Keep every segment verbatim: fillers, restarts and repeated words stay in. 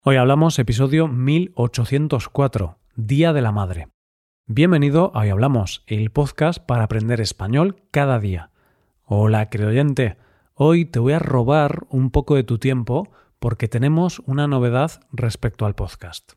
Hoy hablamos episodio mil ochocientos cuatro, Día de la Madre. Bienvenido a Hoy Hablamos, el podcast para aprender español cada día. Hola, querido oyente. Hoy te voy a robar un poco de tu tiempo porque tenemos una novedad respecto al podcast.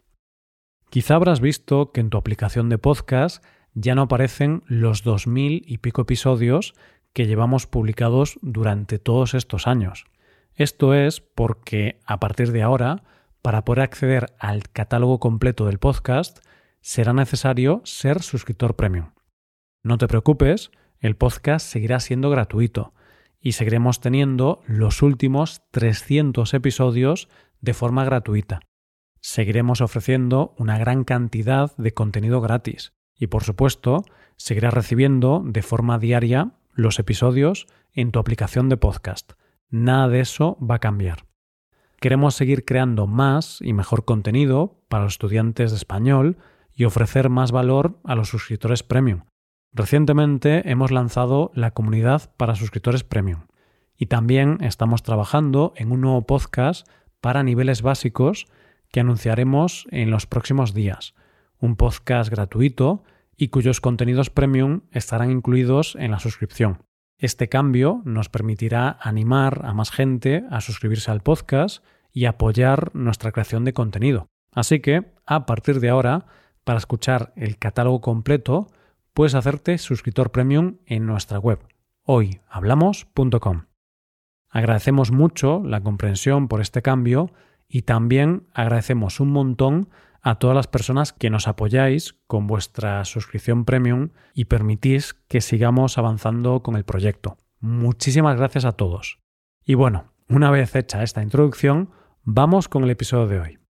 Quizá habrás visto que en tu aplicación de podcast ya no aparecen los dos mil y pico episodios que llevamos publicados durante todos estos años. Esto es porque a partir de ahora, para poder acceder al catálogo completo del podcast, será necesario ser suscriptor premium. No te preocupes, el podcast seguirá siendo gratuito y seguiremos teniendo los últimos trescientos episodios de forma gratuita. Seguiremos ofreciendo una gran cantidad de contenido gratis y, por supuesto, seguirás recibiendo de forma diaria los episodios en tu aplicación de podcast. Nada de eso va a cambiar. Queremos seguir creando más y mejor contenido para los estudiantes de español y ofrecer más valor a los suscriptores premium. Recientemente hemos lanzado la comunidad para suscriptores premium y también estamos trabajando en un nuevo podcast para niveles básicos que anunciaremos en los próximos días. Un podcast gratuito y cuyos contenidos premium estarán incluidos en la suscripción. Este cambio nos permitirá animar a más gente a suscribirse al podcast y apoyar nuestra creación de contenido. Así que, a partir de ahora, para escuchar el catálogo completo, puedes hacerte suscriptor premium en nuestra web, hoy hablamos punto com. Agradecemos mucho la comprensión por este cambio y también agradecemos un montón a todas las personas que nos apoyáis con vuestra suscripción premium y permitís que sigamos avanzando con el proyecto. Muchísimas gracias a todos. Y bueno, una vez hecha esta introducción, vamos con el episodio de hoy.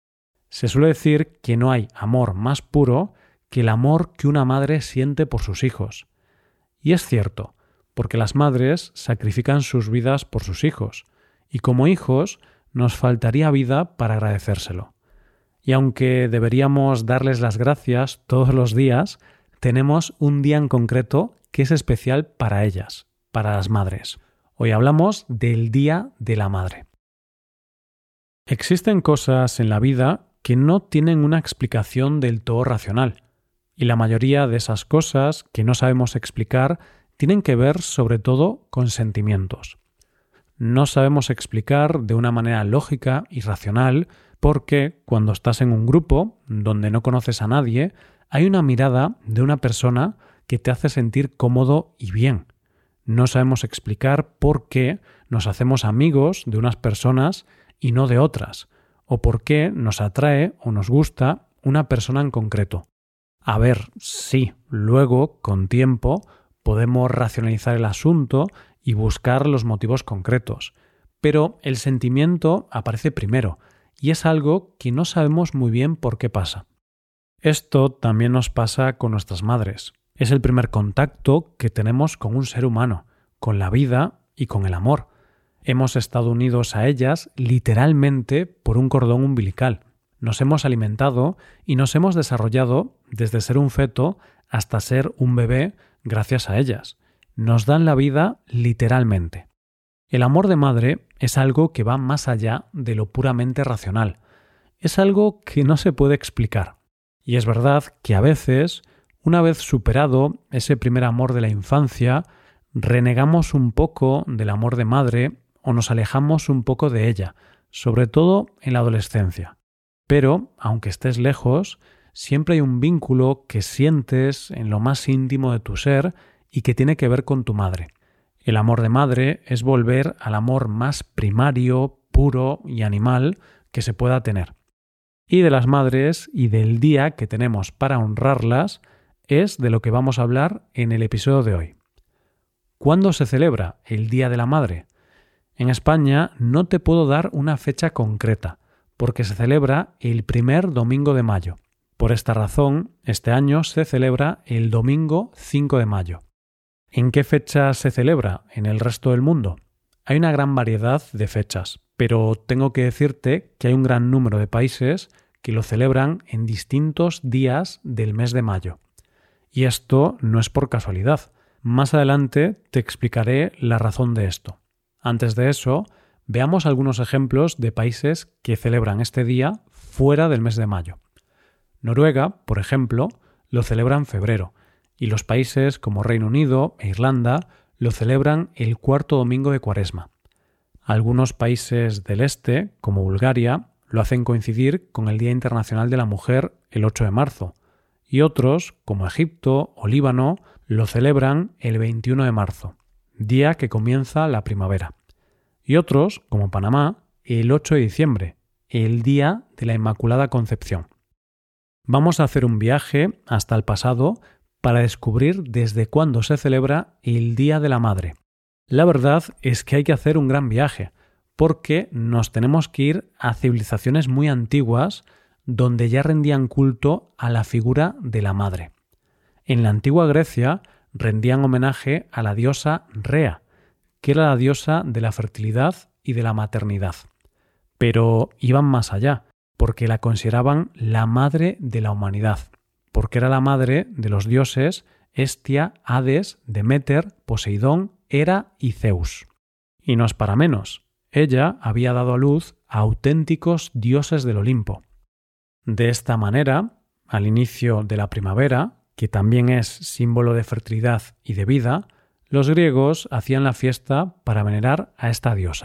Se suele decir que no hay amor más puro que el amor que una madre siente por sus hijos. Y es cierto, porque las madres sacrifican sus vidas por sus hijos, y como hijos nos faltaría vida para agradecérselo. Y aunque deberíamos darles las gracias todos los días, tenemos un día en concreto que es especial para ellas, para las madres. Hoy hablamos del Día de la Madre. Existen cosas en la vida que no tienen una explicación del todo racional, y la mayoría de esas cosas que no sabemos explicar tienen que ver sobre todo con sentimientos. No sabemos explicar de una manera lógica y racional porque cuando estás en un grupo donde no conoces a nadie, hay una mirada de una persona que te hace sentir cómodo y bien. No sabemos explicar por qué nos hacemos amigos de unas personas y no de otras, o por qué nos atrae o nos gusta una persona en concreto. A ver, sí, luego, con tiempo, podemos racionalizar el asunto y buscar los motivos concretos, pero el sentimiento aparece primero, y es algo que no sabemos muy bien por qué pasa. Esto también nos pasa con nuestras madres. Es el primer contacto que tenemos con un ser humano, con la vida y con el amor. Hemos estado unidos a ellas literalmente por un cordón umbilical. Nos hemos alimentado y nos hemos desarrollado desde ser un feto hasta ser un bebé gracias a ellas. Nos dan la vida literalmente. El amor de madre es algo que va más allá de lo puramente racional. Es algo que no se puede explicar. Y es verdad que a veces, una vez superado ese primer amor de la infancia, renegamos un poco del amor de madre o nos alejamos un poco de ella, sobre todo en la adolescencia. Pero, aunque estés lejos, siempre hay un vínculo que sientes en lo más íntimo de tu ser y que tiene que ver con tu madre. El amor de madre es volver al amor más primario, puro y animal que se pueda tener. Y de las madres y del día que tenemos para honrarlas es de lo que vamos a hablar en el episodio de hoy. ¿Cuándo se celebra el Día de la Madre? En España no te puedo dar una fecha concreta, porque se celebra el primer domingo de mayo. Por esta razón, este año se celebra el domingo cinco de mayo. ¿En qué fecha se celebra en el resto del mundo? Hay una gran variedad de fechas, pero tengo que decirte que hay un gran número de países que lo celebran en distintos días del mes de mayo. Y esto no es por casualidad. Más adelante te explicaré la razón de esto. Antes de eso, Veamos algunos ejemplos de países que celebran este día fuera del mes de mayo. Noruega, por ejemplo, lo celebra en febrero, y los países como Reino Unido e Irlanda lo celebran el cuarto domingo de Cuaresma. Algunos países del este, como Bulgaria, lo hacen coincidir con el Día Internacional de la Mujer el ocho de marzo, y otros, como Egipto o Líbano, lo celebran el veintiuno de marzo, día que comienza la primavera. Y otros, como Panamá, el ocho de diciembre, el Día de la Inmaculada Concepción. Vamos a hacer un viaje hasta el pasado para descubrir desde cuándo se celebra el Día de la Madre. La verdad es que hay que hacer un gran viaje, porque nos tenemos que ir a civilizaciones muy antiguas donde ya rendían culto a la figura de la madre. En la antigua Grecia rendían homenaje a la diosa Rea, que era la diosa de la fertilidad y de la maternidad. Pero iban más allá, porque la consideraban la madre de la humanidad, porque era la madre de los dioses Hestia, Hades, Deméter, Poseidón, Hera y Zeus. Y no es para menos, ella había dado a luz a auténticos dioses del Olimpo. De esta manera, al inicio de la primavera, que también es símbolo de fertilidad y de vida, los griegos hacían la fiesta para venerar a esta diosa.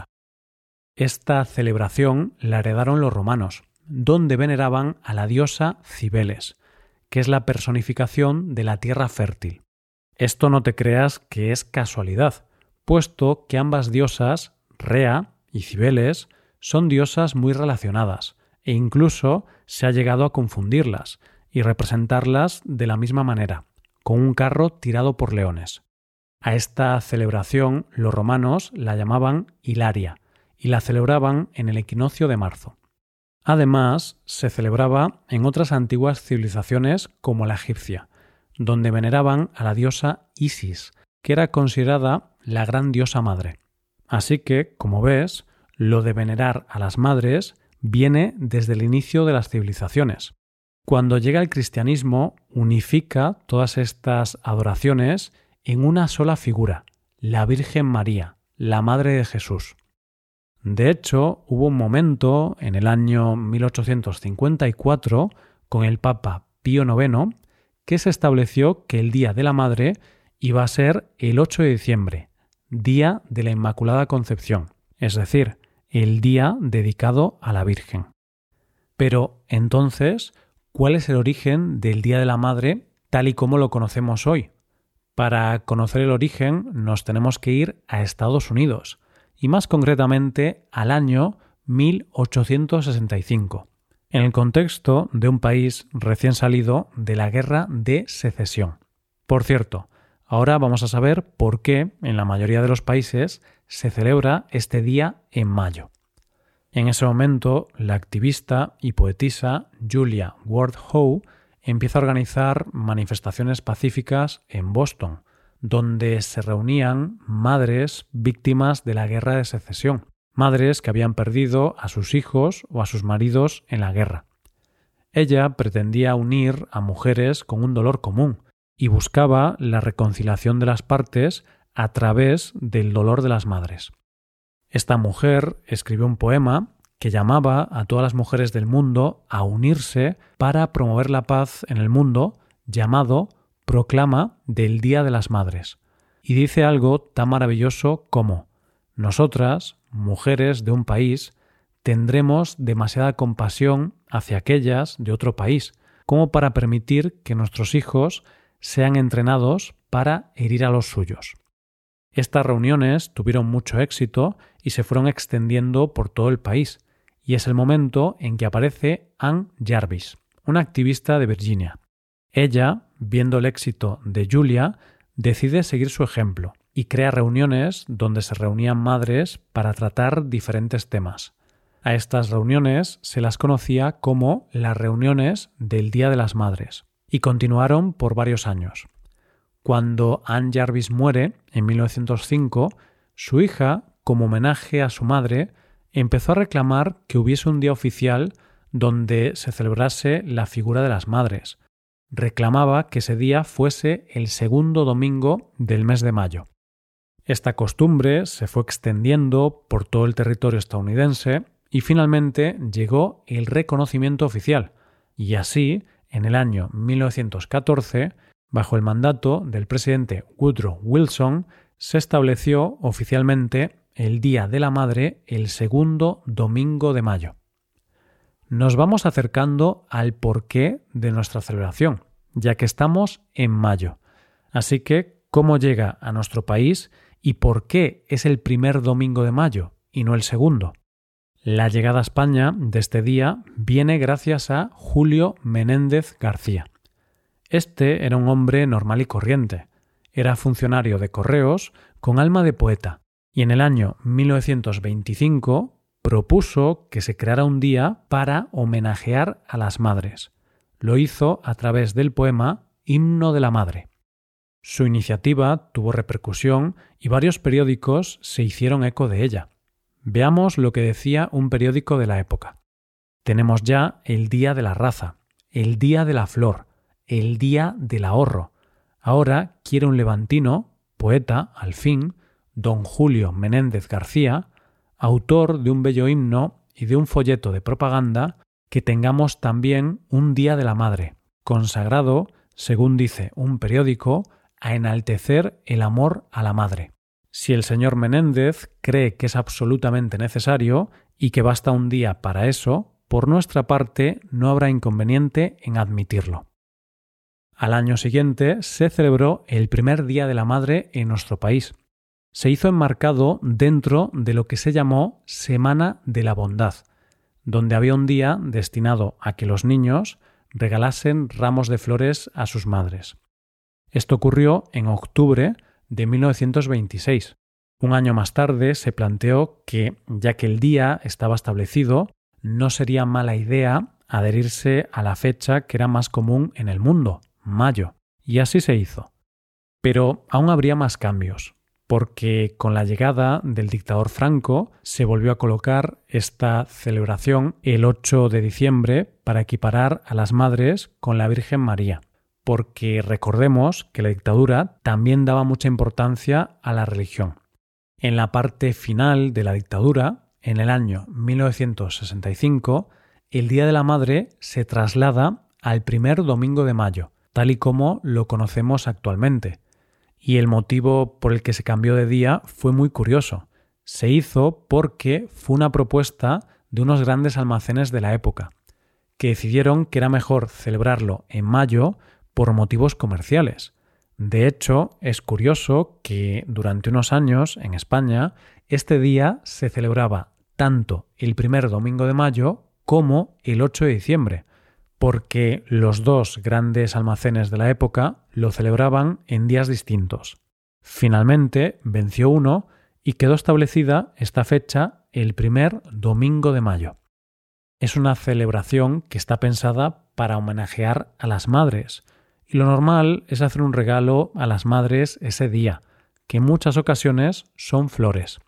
Esta celebración la heredaron los romanos, donde veneraban a la diosa Cibeles, que es la personificación de la tierra fértil. Esto no te creas que es casualidad, puesto que ambas diosas, Rea y Cibeles, son diosas muy relacionadas, e incluso se ha llegado a confundirlas y representarlas de la misma manera, con un carro tirado por leones. A esta celebración los romanos la llamaban Hilaria y la celebraban en el equinoccio de marzo. Además, se celebraba en otras antiguas civilizaciones como la egipcia, donde veneraban a la diosa Isis, que era considerada la gran diosa madre. Así que, como ves, lo de venerar a las madres viene desde el inicio de las civilizaciones. Cuando llega el cristianismo, unifica todas estas adoraciones en una sola figura, la Virgen María, la Madre de Jesús. De hecho, hubo un momento en el año mil ochocientos cincuenta y cuatro, con el Papa Pío noveno, que se estableció que el Día de la Madre iba a ser el ocho de diciembre, Día de la Inmaculada Concepción, es decir, el día dedicado a la Virgen. Pero, entonces, ¿cuál es el origen del Día de la Madre tal y como lo conocemos hoy? Para conocer el origen nos tenemos que ir a Estados Unidos, y más concretamente al año mil ochocientos sesenta y cinco, en el contexto de un país recién salido de la Guerra de Secesión. Por cierto, ahora vamos a saber por qué en la mayoría de los países se celebra este día en mayo. En ese momento, la activista y poetisa Julia Ward Howe empieza a organizar manifestaciones pacíficas en Boston, donde se reunían madres víctimas de la Guerra de Secesión, madres que habían perdido a sus hijos o a sus maridos en la guerra. Ella pretendía unir a mujeres con un dolor común y buscaba la reconciliación de las partes a través del dolor de las madres. Esta mujer escribió un poema que llamaba a todas las mujeres del mundo a unirse para promover la paz en el mundo, llamado Proclama del Día de las Madres. Y dice algo tan maravilloso como: nosotras, mujeres de un país, tendremos demasiada compasión hacia aquellas de otro país, como para permitir que nuestros hijos sean entrenados para herir a los suyos. Estas reuniones tuvieron mucho éxito y se fueron extendiendo por todo el país, y es el momento en que aparece Ann Jarvis, una activista de Virginia. Ella, viendo el éxito de Julia, decide seguir su ejemplo y crea reuniones donde se reunían madres para tratar diferentes temas. A estas reuniones se las conocía como las reuniones del Día de las Madres y continuaron por varios años. Cuando Ann Jarvis muere en mil novecientos cinco, su hija, como homenaje a su madre, empezó a reclamar que hubiese un día oficial donde se celebrase la figura de las madres. Reclamaba que ese día fuese el segundo domingo del mes de mayo. Esta costumbre se fue extendiendo por todo el territorio estadounidense y finalmente llegó el reconocimiento oficial, y así, en el año mil novecientos catorce, bajo el mandato del presidente Woodrow Wilson, se estableció oficialmente el Día de la Madre el segundo domingo de mayo. Nos vamos acercando al porqué de nuestra celebración, ya que estamos en mayo. Así que, ¿cómo llega a nuestro país y por qué es el primer domingo de mayo y no el segundo? La llegada a España de este día viene gracias a Julio Menéndez García. Este era un hombre normal y corriente. Era funcionario de correos con alma de poeta y en el año mil novecientos veinticinco propuso que se creara un día para homenajear a las madres. Lo hizo a través del poema Himno de la Madre. Su iniciativa tuvo repercusión y varios periódicos se hicieron eco de ella. Veamos lo que decía un periódico de la época. Tenemos ya el Día de la Raza, el Día de la Flor, el Día del Ahorro. Ahora quiere un levantino, poeta, al fin, don Julio Menéndez García, autor de un bello himno y de un folleto de propaganda, que tengamos también un Día de la Madre, consagrado, según dice un periódico, a enaltecer el amor a la madre. Si el señor Menéndez cree que es absolutamente necesario y que basta un día para eso, por nuestra parte no habrá inconveniente en admitirlo. Al año siguiente se celebró el primer Día de la Madre en nuestro país. Se hizo enmarcado dentro de lo que se llamó Semana de la Bondad, donde había un día destinado a que los niños regalasen ramos de flores a sus madres. Esto ocurrió en octubre de mil novecientos veintiséis. Un año más tarde se planteó que, ya que el día estaba establecido, no sería mala idea adherirse a la fecha que era más común en el mundo, mayo, y así se hizo. Pero aún habría más cambios, porque con la llegada del dictador Franco se volvió a colocar esta celebración el ocho de diciembre para equiparar a las madres con la Virgen María, porque recordemos que la dictadura también daba mucha importancia a la religión. En la parte final de la dictadura, en el año mil novecientos sesenta y cinco, el Día de la Madre se traslada al primer domingo de mayo, tal y como lo conocemos actualmente. Y el motivo por el que se cambió de día fue muy curioso. Se hizo porque fue una propuesta de unos grandes almacenes de la época, que decidieron que era mejor celebrarlo en mayo por motivos comerciales. De hecho, es curioso que durante unos años en España este día se celebraba tanto el primer domingo de mayo como el ocho de diciembre, porque los dos grandes almacenes de la época lo celebraban en días distintos. Finalmente venció uno y quedó establecida esta fecha el primer domingo de mayo. Es una celebración que está pensada para homenajear a las madres, y lo normal es hacer un regalo a las madres ese día, que en muchas ocasiones son flores.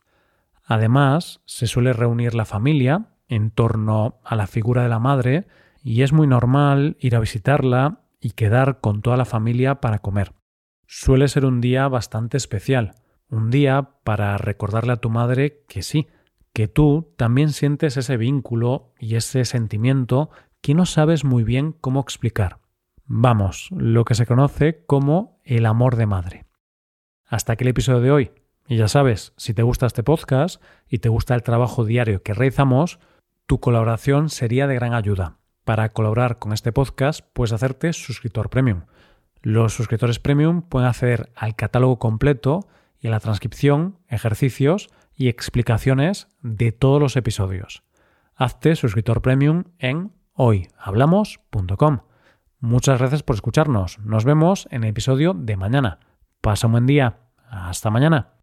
Además, se suele reunir la familia en torno a la figura de la madre y es muy normal ir a visitarla y quedar con toda la familia para comer. Suele ser un día bastante especial, un día para recordarle a tu madre que sí, que tú también sientes ese vínculo y ese sentimiento que no sabes muy bien cómo explicar. Vamos, lo que se conoce como el amor de madre. Hasta aquí el episodio de hoy. Y ya sabes, si te gusta este podcast y te gusta el trabajo diario que realizamos, tu colaboración sería de gran ayuda. Para colaborar con este podcast puedes hacerte suscriptor premium. Los suscriptores premium pueden acceder al catálogo completo y a la transcripción, ejercicios y explicaciones de todos los episodios. Hazte suscriptor premium en hoy hablamos punto com. Muchas gracias por escucharnos. Nos vemos en el episodio de mañana. Pasa un buen día. Hasta mañana.